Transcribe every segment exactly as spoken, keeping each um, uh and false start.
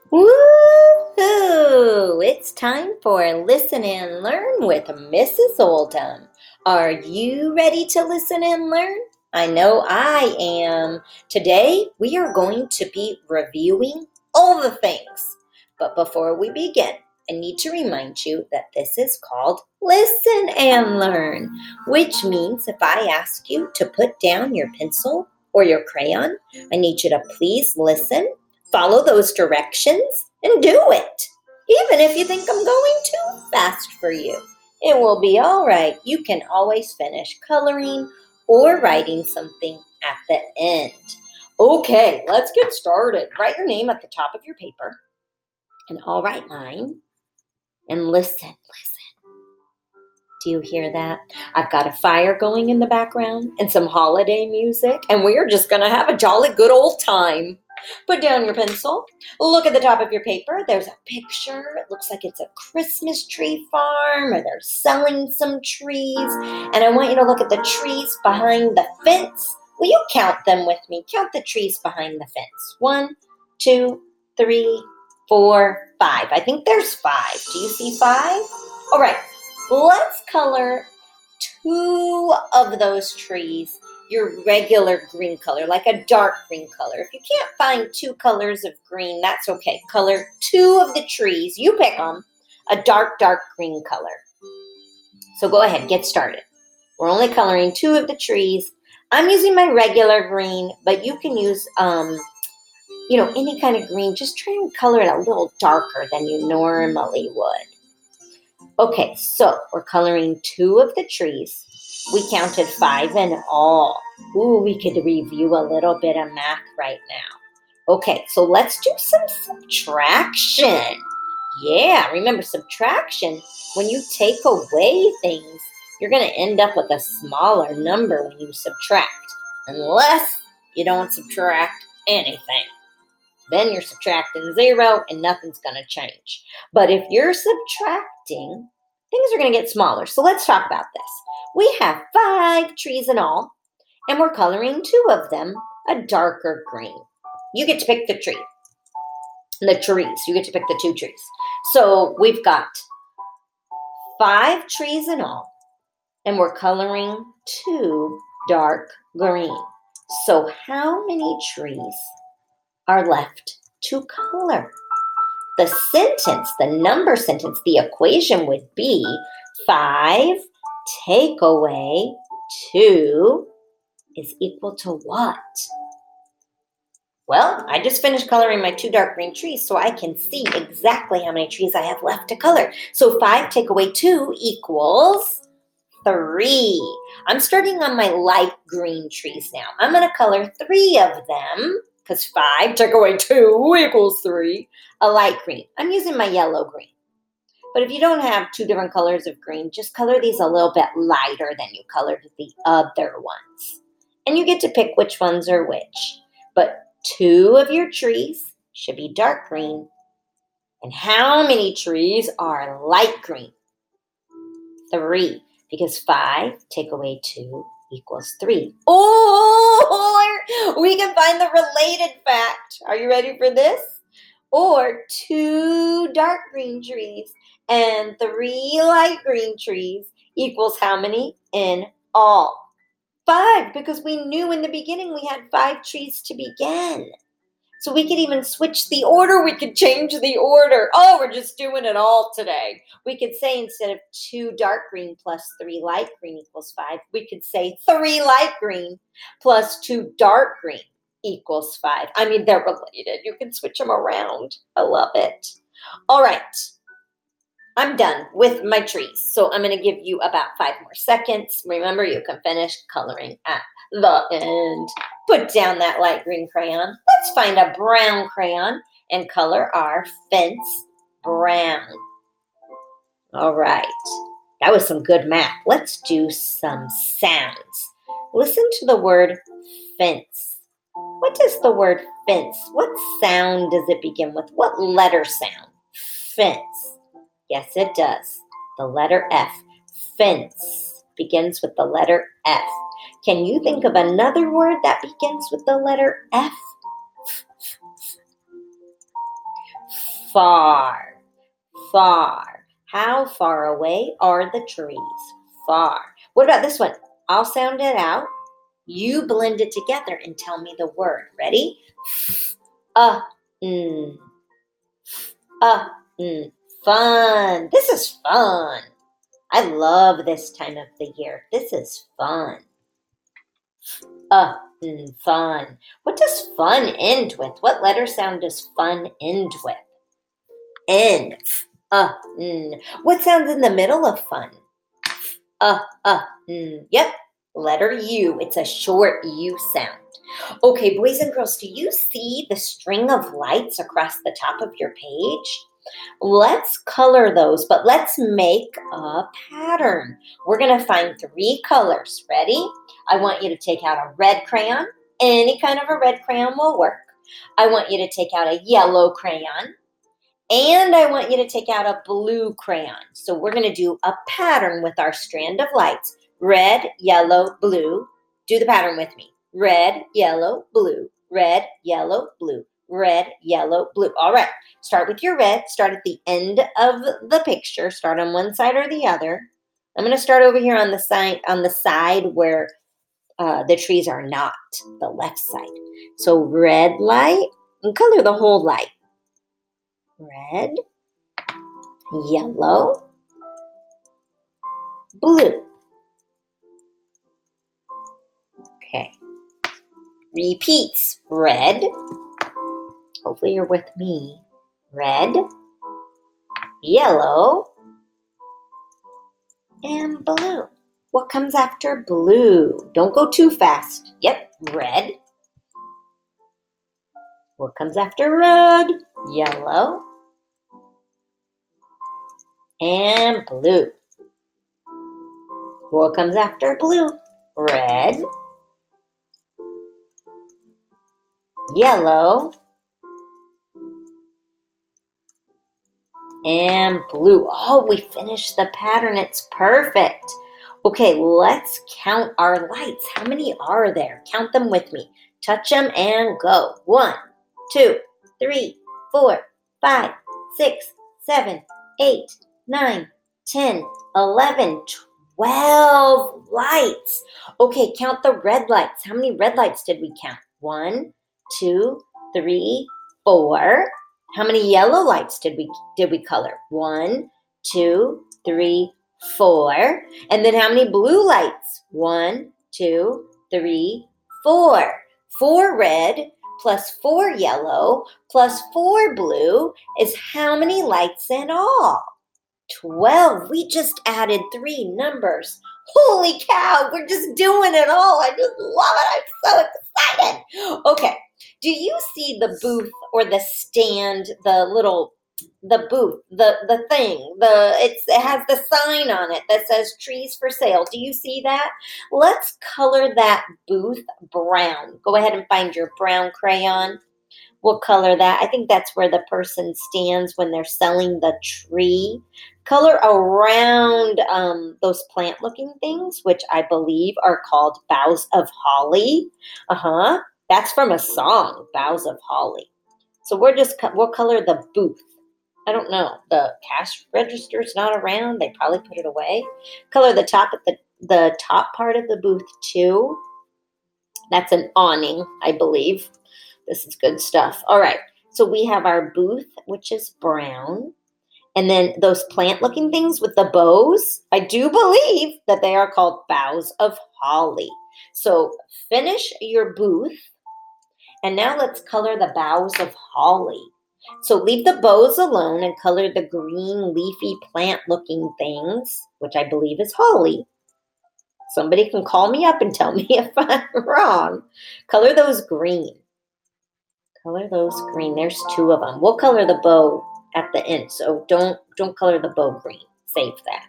Woohoo! It's time for Listen and Learn with Missus Oldham. Are you ready to listen and learn? I know I am. Today we are going to be reviewing all the things. But before we begin, I need to remind you that this is called Listen and Learn, which means if I ask you to put down your pencil or your crayon, I need you to please listen. Follow those directions and do it. Even if you think I'm going too fast for you, it will be all right. You can always finish coloring or writing something at the end. Okay, let's get started. Write your name at the top of your paper, and I'll write mine. And listen, listen. Do you hear that? I've got a fire going in the background and some holiday music, and we are just going to have a jolly good old time. Put down your pencil. Look at the top of your paper. There's a picture. It looks like it's a Christmas tree farm or they're selling some trees. And I want you to look at the trees behind the fence. Will you count them with me? Count the trees behind the fence. One, two, three, four, five. I think there's five. Do you see five? All right. Let's color two of those trees your regular green color, like a dark green color. If you can't find two colors of green, that's okay. Color two of the trees, you pick them, a dark, dark green color. So go ahead, get started. We're only coloring two of the trees. I'm using my regular green, but you can use, um, you know, any kind of green. Just try and color it a little darker than you normally would. Okay, so we're coloring two of the trees. We counted five in all. Ooh, we could review a little bit of math right now. Okay, so let's do some subtraction. Yeah, remember subtraction, when you take away things, you're going to end up with a smaller number when you subtract, unless you don't subtract anything. Then you're subtracting zero and nothing's going to change. But if you're subtracting, things are going to get smaller. So let's talk about this. We have five trees in all, and we're coloring two of them a darker green. You get to pick the tree, the trees. You get to pick the two trees. So we've got five trees in all, and we're coloring two dark green. So how many trees are left to color? The sentence, the number sentence, the equation would be five take away two is equal to what? Well, I just finished coloring my two dark green trees, so I can see exactly how many trees I have left to color. So five take away two equals three. I'm starting on my light green trees now. I'm going to color three of them, because five take away two equals three, a light green. I'm using my yellow green. But if you don't have two different colors of green, just color these a little bit lighter than you colored the other ones. And you get to pick which ones are which. But two of your trees should be dark green. And how many trees are light green? Three. Because five take away two equals three. Or we can find the related fact. Are you ready for this? Or two dark green trees and three light green trees equals how many in all? Five, because we knew in the beginning we had five trees to begin. So we could even switch the order. We could change the order. Oh, we're just doing it all today. We could say instead of two dark green plus three light green equals five, we could say three light green plus two dark green equals five. I mean, they're related. You can switch them around. I love it. All right. I'm done with my trees. So I'm going to give you about five more seconds. Remember, you can finish coloring at the end. Put down that light green crayon. Let's find a brown crayon and color our fence brown. All right. That was some good math. Let's do some sounds. Listen to the word fence. What does the word fence, what sound does it begin with? What letter sound? Fence. Yes, it does. The letter F. Fence begins with the letter F. Can you think of another word that begins with the letter F? Far, far. How far away are the trees? Far. What about this one? I'll sound it out. You blend it together and tell me the word. Ready? Uh, mm, uh, mm. Fun. This is fun. I love this time of the year. This is fun. Uh, mm, fun. What does fun end with? What letter sound does fun end with? N. Uh, mm. What sounds in the middle of fun? Uh, uh, mm. Yep. Letter U. It's a short U sound. Okay, boys and girls, do you see the string of lights across the top of your page? Let's color those, but let's make a pattern. We're going to find three colors. Ready? I want you to take out a red crayon. Any kind of a red crayon will work. I want you to take out a yellow crayon. And I want you to take out a blue crayon. So we're going to do a pattern with our strand of lights. Red, yellow, blue. Do the pattern with me. Red, yellow, blue. Red, yellow, blue. Red, yellow, blue. All right. Start with your red. Start at the end of the picture. Start on one side or the other. I'm going to start over here on the side on the side where uh, the trees are not, the left side. So red light, and color the whole light. Red, yellow, blue. Okay. Repeats. Red. Hopefully you're with me. Red, yellow, and blue. What comes after blue? Don't go too fast. Yep, red. What comes after red? Yellow and blue. What comes after blue? Red, yellow, and blue. Oh, we finished the pattern. It's perfect. Okay, let's count our lights. How many are there? Count them with me. Touch them and go. One, two, three, four, five, six, seven, eight, nine, ten, eleven, twelve lights. Okay, count the red lights. How many red lights did we count? One, two, three, four. How many yellow lights did we did we color? One, two, three, four. And then how many blue lights? One, two, three, four. Four red plus four yellow plus four blue is how many lights in all? twelve. We just added three numbers. Holy cow, we're just doing it all. I just love it. I'm so excited. Okay, do you see the booth or the stand, the little, the booth, the, the thing, the it's, it has the sign on it that says trees for sale. Do you see that? Let's color that booth brown. Go ahead and find your brown crayon. We'll color that. I think that's where the person stands when they're selling the tree. Color around um, those plant-looking things, which I believe are called boughs of holly. Uh-huh. That's from a song, Boughs of Holly. So we're just, we'll color the booth. I don't know. The cash register's not around. They probably put it away. Color the top of the, the top part of the booth too. That's an awning, I believe. This is good stuff. All right. So we have our booth, which is brown. And then those plant-looking things with the bows, I do believe that they are called boughs of holly. So finish your booth. And now let's color the boughs of holly. So leave the bows alone and color the green, leafy, plant-looking things, which I believe is holly. Somebody can call me up and tell me if I'm wrong. Color those green. Color those green. There's two of them. We'll color the bow at the end, so don't don't color the bow green. Save that.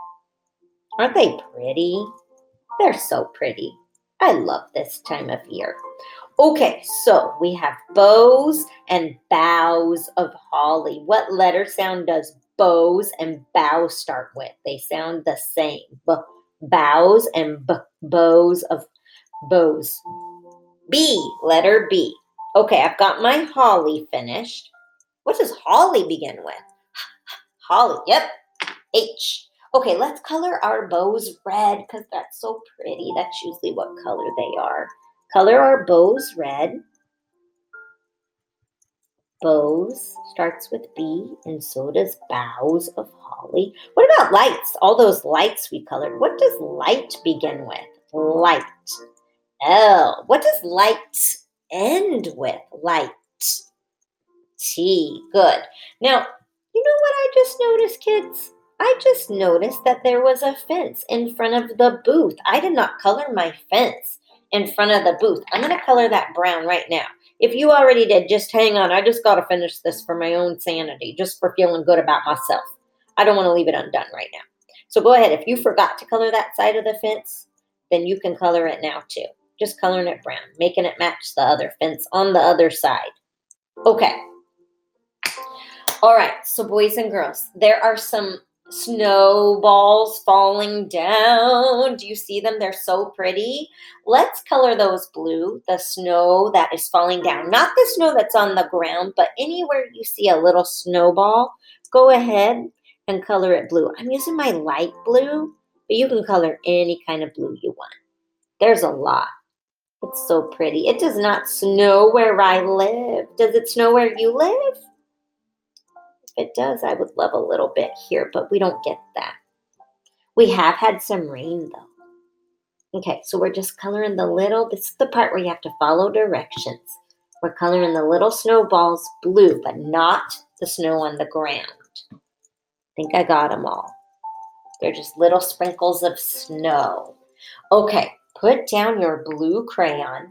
Aren't they pretty? They're so pretty. I love this time of year. Okay, so we have bows and boughs of holly. What letter sound does bows and bow start with? They sound the same. B, bows and b, bows of bows. B, letter B. Okay, I've got my holly finished. What does holly begin with? Holly, yep, H. Okay, let's color our bows red because that's so pretty. That's usually what color they are. Color our bows red. Bows starts with B, and so does boughs of holly. What about lights? All those lights we colored. What does light begin with? Light. L. What does light end with? Light. T. Good. Now, you know what I just noticed, kids? I just noticed that there was a fence in front of the booth. I did not color my fence in front of the booth. I'm going to color that brown right now. If you already did, just hang on. I just got to finish this for my own sanity, just for feeling good about myself. I don't want to leave it undone right now. So go ahead. If you forgot to color that side of the fence, then you can color it now too. Just coloring it brown, making it match the other fence on the other side. Okay. All right. So boys and girls, there are some snowballs falling down. Do you see them? They're so pretty. Let's color those blue, the snow that is falling down. Not the snow that's on the ground, but anywhere you see a little snowball, go ahead and color it blue. I'm using my light blue, but you can color any kind of blue you want. There's a lot. It's so pretty. It does not snow where I live. Does it snow where you live? If it does, I would love a little bit here, but we don't get that. We have had some rain, though. Okay, so we're just coloring the little, this is the part where you have to follow directions. We're coloring the little snowballs blue, but not the snow on the ground. I think I got them all. They're just little sprinkles of snow. Okay, put down your blue crayon.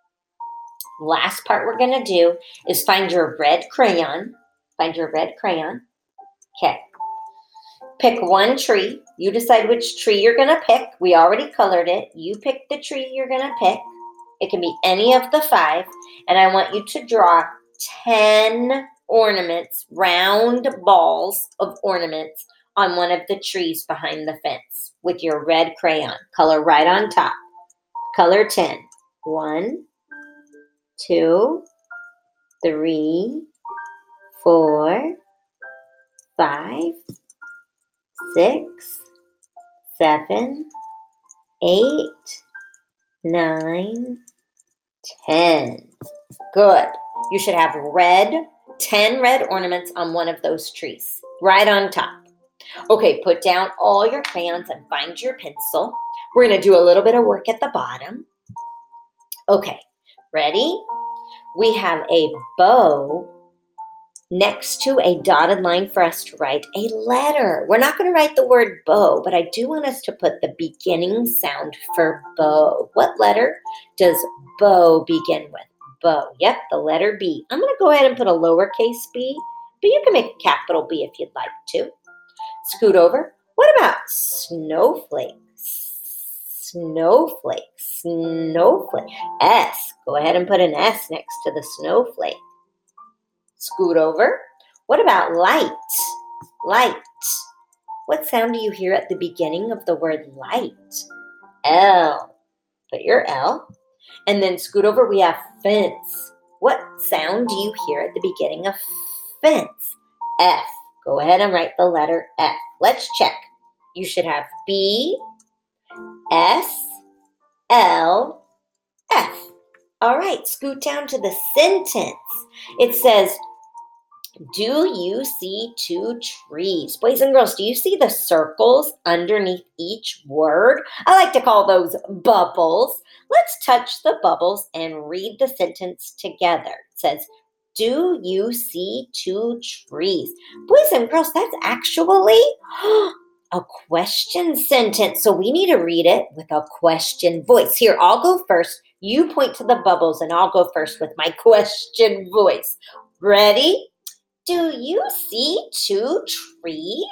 Last part we're going to do is find your red crayon. Find your red crayon. Okay. Pick one tree. You decide which tree you're going to pick. We already colored it. You pick the tree you're going to pick. It can be any of the five. And I want you to draw ten ornaments, round balls of ornaments on one of the trees behind the fence with your red crayon. Color right on top. Color ten. One, two, three, four, five, six, seven, eight, nine, ten. Good. You should have red, ten red ornaments on one of those trees, right on top. Okay, put down all your crayons and find your pencil. We're going to do a little bit of work at the bottom. Okay, ready? We have a bow next to a dotted line for us to write a letter. We're not going to write the word bow, but I do want us to put the beginning sound for bow. What letter does bow begin with? Bow. Yep, the letter B. I'm going to go ahead and put a lowercase b, but you can make a capital B if you'd like to. Scoot over. What about snowflakes? Snowflake. Snowflake. S. Go ahead and put an S next to the snowflake. Scoot over. What about light? Light. What sound do you hear at the beginning of the word light? L. Put your L. And then scoot over. We have fence. What sound do you hear at the beginning of fence? F. Go ahead and write the letter F. Let's check. You should have B, S, L, F. All right, scoot down to the sentence. It says, do you see two trees? Boys and girls, do you see the circles underneath each word? I like to call those bubbles. Let's touch the bubbles and read the sentence together. It says, do you see two trees? Boys and girls, that's actually a question sentence. So we need to read it with a question voice. Here, I'll go first. You point to the bubbles and I'll go first with my question voice. Ready? Do you see two trees?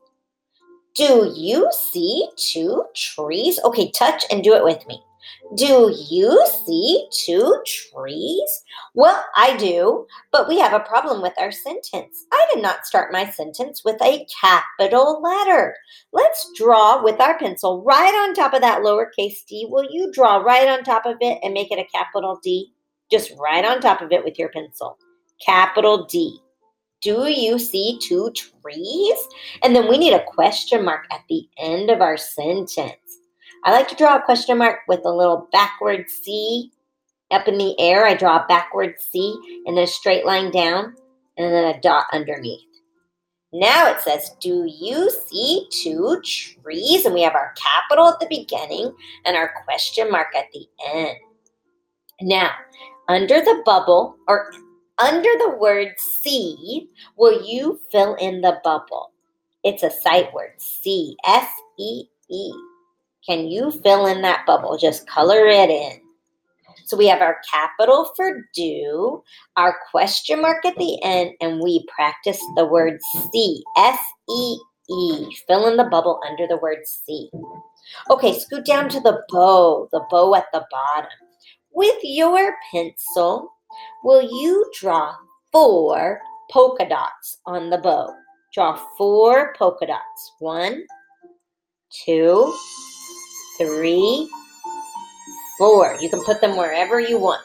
Do you see two trees? Okay, touch and do it with me. Do you see two trees? Well, I do, but we have a problem with our sentence. I did not start my sentence with a capital letter. Let's draw with our pencil right on top of that lowercase d. Will you draw right on top of it and make it a capital D? Just right on top of it with your pencil. Capital D. Do you see two trees? And then we need a question mark at the end of our sentence. I like to draw a question mark with a little backward C up in the air. I draw a backward C and then a straight line down and then a dot underneath. Now it says, do you see two trees? And we have our capital at the beginning and our question mark at the end. Now, under the bubble or under the word see, will you fill in the bubble? It's a sight word, see, S E E. Can you fill in that bubble? Just color it in. So we have our capital for do, our question mark at the end, and we practice the word see, S E E. Fill in the bubble under the word see. Okay, scoot down to the bow, the bow at the bottom. With your pencil, will you draw four polka dots on the bow? Draw four polka dots. One, two, three, four. You can put them wherever you want.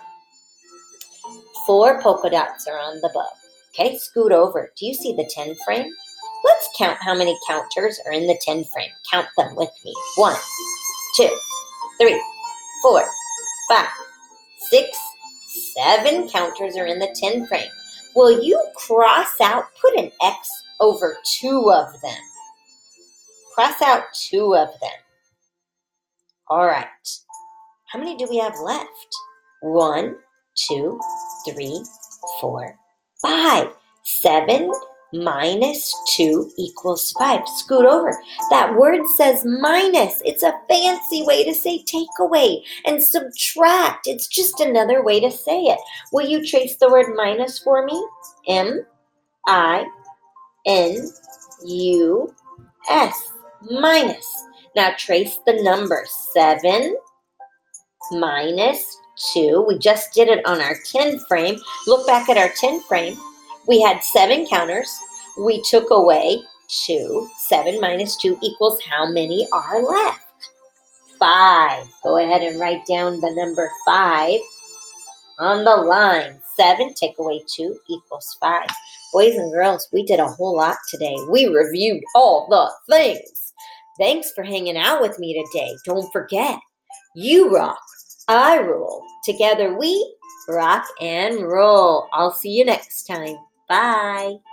Four polka dots are on the bow. Okay, scoot over. Do you see the ten frame? Let's count how many counters are in the ten frame. Count them with me. One, two, three, four, five, six, seven counters are in the ten frame. Will you cross out, put an X over two of them? Cross out two of them. All right. How many do we have left? One, two, three, four, five. Seven minus two equals five. Scoot over. That word says minus. It's a fancy way to say take away and subtract. It's just another way to say it. Will you trace the word minus for me? M I N U S. Minus. Now trace the number. Seven minus two. We just did it on our ten frame. Look back at our ten frame. We had seven counters. We took away two. Seven minus two equals how many are left? Five. Go ahead and write down the number five on the line. Seven, take away two equals five. Boys and girls, we did a whole lot today. We reviewed all the things. Thanks for hanging out with me today. Don't forget, you rock, I roll. Together we rock and roll. I'll see you next time. Bye.